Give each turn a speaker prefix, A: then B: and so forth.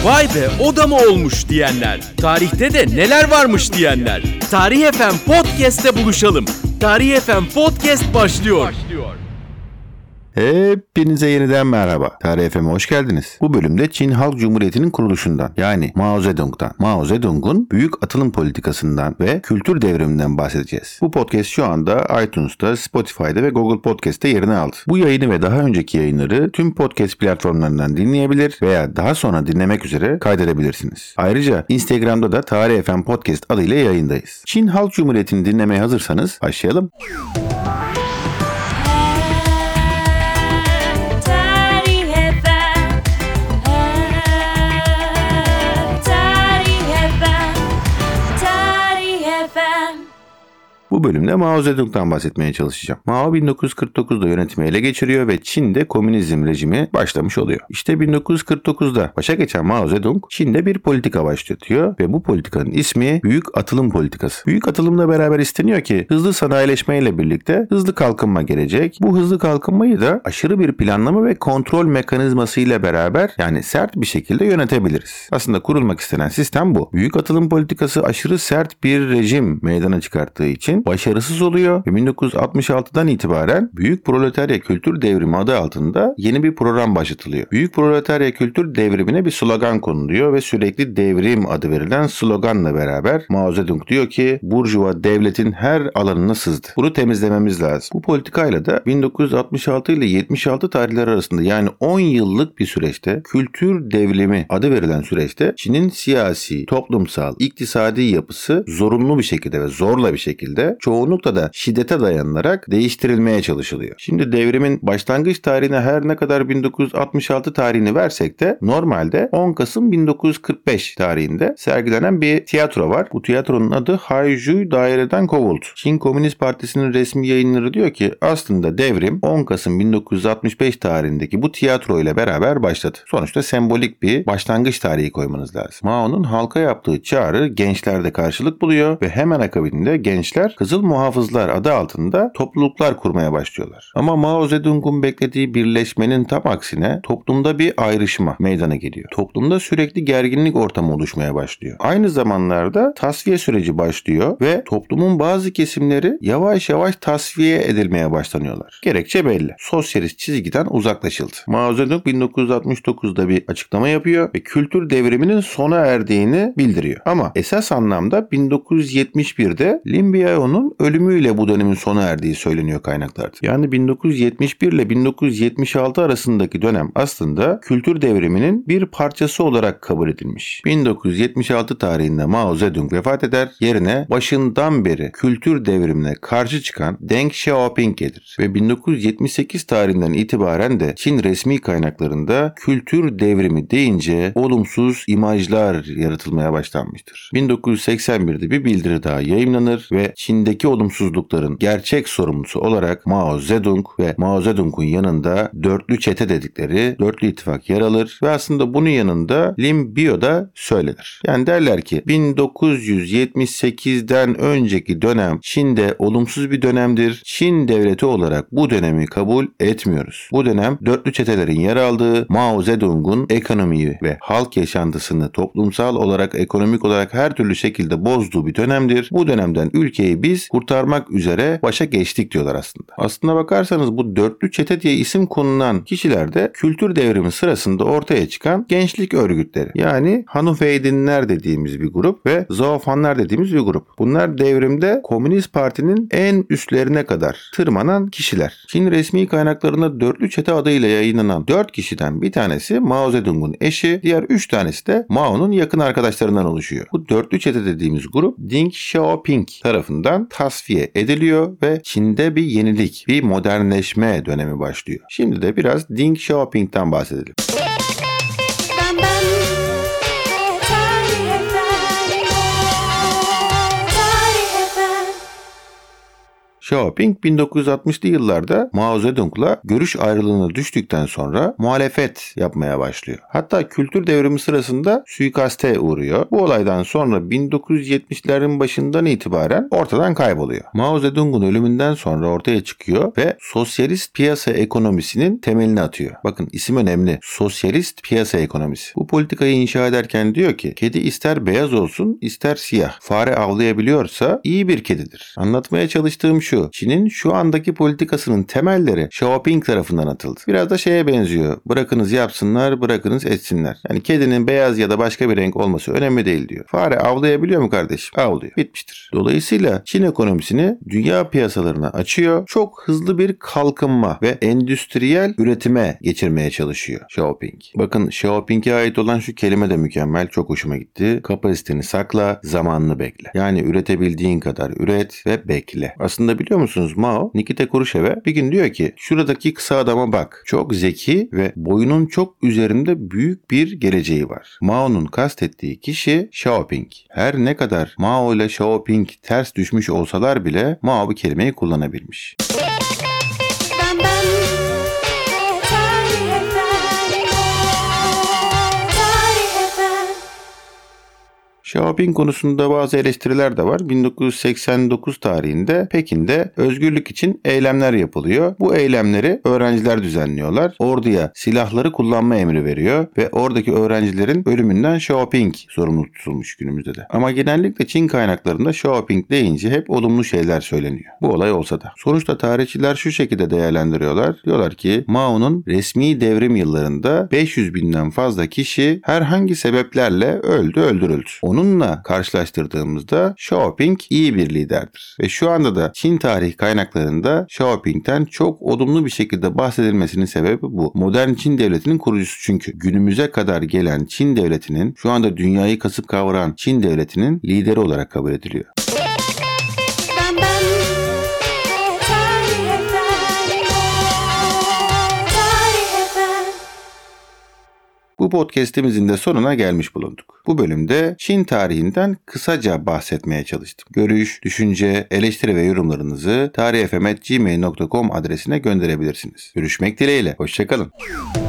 A: Vay be o da mı olmuş diyenler, tarihte de neler varmış diyenler. Tarih FM Podcast'te buluşalım. Tarih FM Podcast başlıyor.
B: Hepinize yeniden merhaba. Tarih FM'e hoş geldiniz. Bu bölümde Çin Halk Cumhuriyeti'nin kuruluşundan yani Mao Zedong'dan, Mao Zedong'un büyük atılım politikasından ve kültür devriminden bahsedeceğiz. Bu podcast şu anda iTunes'ta, Spotify'da ve Google Podcast'te yerini aldı. Bu yayını ve daha önceki yayınları tüm podcast platformlarından dinleyebilir veya daha sonra dinlemek üzere kaydedebilirsiniz. Ayrıca Instagram'da da Tarih FM Podcast adıyla yayındayız. Çin Halk Cumhuriyeti'ni dinlemeye hazırsanız başlayalım. Bu bölümde Mao Zedong'dan bahsetmeye çalışacağım. Mao 1949'da yönetimi ele geçiriyor ve Çin'de komünizm rejimi başlamış oluyor. İşte 1949'da başa geçen Mao Zedong Çin'de bir politika başlatıyor ve bu politikanın ismi Büyük Atılım Politikası. Büyük atılımla beraber isteniyor ki hızlı sanayileşmeyle birlikte hızlı kalkınma gelecek. Bu hızlı kalkınmayı da aşırı bir planlama ve kontrol mekanizmasıyla beraber yani sert bir şekilde yönetebiliriz. Aslında kurulmak istenen sistem bu. Büyük Atılım Politikası aşırı sert bir rejim meydana çıkarttığı için başarısız oluyor ve 1966'dan itibaren Büyük Proletarya Kültür Devrimi adı altında yeni bir program başlatılıyor. Büyük Proletarya Kültür Devrimine bir slogan konuluyor ve sürekli devrim adı verilen sloganla beraber Mao Zedong diyor ki Burjuva devletin her alanına sızdı. Bunu temizlememiz lazım. Bu politikayla da 1966 ile 76 tarihleri arasında yani 10 yıllık bir süreçte kültür devrimi adı verilen süreçte Çin'in siyasi, toplumsal, iktisadi yapısı zorunlu bir şekilde ve zorla bir şekilde çoğunlukla da şiddete dayanılarak değiştirilmeye çalışılıyor. Şimdi devrimin başlangıç tarihine her ne kadar 1966 tarihini versek de normalde 10 Kasım 1945 tarihinde sergilenen bir tiyatro var. Bu tiyatronun adı Haijui daireden kovuldu. Çin Komünist Partisi'nin resmi yayınları diyor ki aslında devrim 10 Kasım 1965 tarihindeki bu tiyatro ile beraber başladı. Sonuçta sembolik bir başlangıç tarihi koymanız lazım. Mao'nun halka yaptığı çağrı gençlerde karşılık buluyor ve hemen akabinde gençler Kızıl Muhafızlar adı altında topluluklar kurmaya başlıyorlar. Ama Mao Zedong'un beklediği birleşmenin tam aksine toplumda bir ayrışma meydana geliyor. Toplumda sürekli gerginlik ortamı oluşmaya başlıyor. Aynı zamanlarda tasfiye süreci başlıyor ve toplumun bazı kesimleri yavaş yavaş tasfiye edilmeye başlanıyorlar. Gerekçe belli. Sosyalist çizgiden uzaklaşıldı. Mao Zedong 1969'da bir açıklama yapıyor ve kültür devriminin sona erdiğini bildiriyor. Ama esas anlamda 1971'de Lin Biao'nun ölümüyle bu dönemin sona erdiği söyleniyor kaynaklarda. Yani 1971 ile 1976 arasındaki dönem aslında kültür devriminin bir parçası olarak kabul edilmiş. 1976 tarihinde Mao Zedong vefat eder, yerine başından beri kültür devrimine karşı çıkan Deng Xiaoping gelir ve 1978 tarihinden itibaren de Çin resmi kaynaklarında kültür devrimi deyince olumsuz imajlar yaratılmaya başlanmıştır. 1981'de bir bildiri daha yayımlanır ve Çin'deki olumsuzlukların gerçek sorumlusu olarak Mao Zedong ve Mao Zedong'un yanında dörtlü çete dedikleri dörtlü ittifak yer alır ve aslında bunun yanında Lin Biao da söylenir. Yani derler ki 1978'den önceki dönem Çin'de olumsuz bir dönemdir. Çin devleti olarak bu dönemi kabul etmiyoruz. Bu dönem dörtlü çetelerin yer aldığı Mao Zedong'un ekonomiyi ve halk yaşantısını toplumsal olarak, ekonomik olarak her türlü şekilde bozduğu bir dönemdir. Bu dönemden ülkeyi biz kurtarmak üzere başa geçtik diyorlar aslında. Aslına bakarsanız bu dörtlü çete diye isim konulan kişiler de kültür devrimi sırasında ortaya çıkan gençlik örgütleri. Yani Hanufeydinler dediğimiz bir grup ve Zaofanlar dediğimiz bir grup. Bunlar devrimde Komünist Parti'nin en üstlerine kadar tırmanan kişiler. Çin resmi kaynaklarında dörtlü çete adıyla yayınlanan 4 kişiden bir tanesi Mao Zedong'un eşi, diğer 3 tanesi de Mao'nun yakın arkadaşlarından oluşuyor. Bu dörtlü çete dediğimiz grup Deng Xiaoping tarafından tasfiye ediliyor ve Çin'de bir yenilik, bir modernleşme dönemi başlıyor. Şimdi de biraz Deng Xiaoping'den bahsedelim. Xiaoping 1960'lı yıllarda Mao Zedong'la görüş ayrılığına düştükten sonra muhalefet yapmaya başlıyor. Hatta kültür devrimi sırasında suikaste uğruyor. Bu olaydan sonra 1970'lerin başından itibaren ortadan kayboluyor. Mao Zedong'un ölümünden sonra ortaya çıkıyor ve sosyalist piyasa ekonomisinin temelini atıyor. Bakın isim önemli. Sosyalist piyasa ekonomisi. Bu politikayı inşa ederken diyor ki kedi ister beyaz olsun ister siyah. Fare avlayabiliyorsa iyi bir kedidir. Anlatmaya çalıştığım şu. Çin'in şu andaki politikasının temelleri Xiaoping tarafından atıldı. Biraz da şeye benziyor. Bırakınız yapsınlar, bırakınız etsinler. Yani kedinin beyaz ya da başka bir renk olması önemli değil diyor. Fare avlayabiliyor mu kardeşim? Avlıyor. Bitmiştir. Dolayısıyla Çin ekonomisini dünya piyasalarına açıyor. Çok hızlı bir kalkınma ve endüstriyel üretime geçirmeye çalışıyor Xiaoping. Bakın Xiaoping'e ait olan şu kelime de mükemmel. Çok hoşuma gitti. Kapasiteni sakla, zamanını bekle. Yani üretebildiğin kadar üret ve bekle. Aslında biliyor musunuz Mao, Nikita Khrushchev'e bir gün diyor ki şuradaki kısa adama bak. Çok zeki ve boyunun çok üzerinde büyük bir geleceği var. Mao'nun kastettiği kişi Xiaoping. Her ne kadar Mao ile Xiaoping ters düşmüş olsalar bile Mao bu kelimeyi kullanabilmiş. Xiaoping konusunda bazı eleştiriler de var. 1989 tarihinde Pekin'de özgürlük için eylemler yapılıyor. Bu eylemleri öğrenciler düzenliyorlar. Orduya silahları kullanma emri veriyor ve oradaki öğrencilerin ölümünden Xiaoping sorumlu tutulmuş günümüzde de. Ama genellikle Çin kaynaklarında Xiaoping deyince hep olumlu şeyler söyleniyor. Bu olay olsa da. Sonuçta tarihçiler şu şekilde değerlendiriyorlar. Diyorlar ki Mao'nun resmi devrim yıllarında 500 binden fazla kişi herhangi sebeplerle öldürüldü. Onunla karşılaştırdığımızda Xiaoping iyi bir liderdir. Ve şu anda da Çin tarih kaynaklarında Xiaoping'ten çok olumlu bir şekilde bahsedilmesinin sebebi bu. Modern Çin devletinin kurucusu çünkü. Günümüze kadar gelen Çin devletinin, şu anda dünyayı kasıp kavuran Çin devletinin lideri olarak kabul ediliyor. Bu podcast'imizin de sonuna gelmiş bulunduk. Bu bölümde Çin tarihinden kısaca bahsetmeye çalıştım. Görüş, düşünce, eleştiri ve yorumlarınızı tarihfm@gmail.com adresine gönderebilirsiniz. Görüşmek dileğiyle. Hoşçakalın.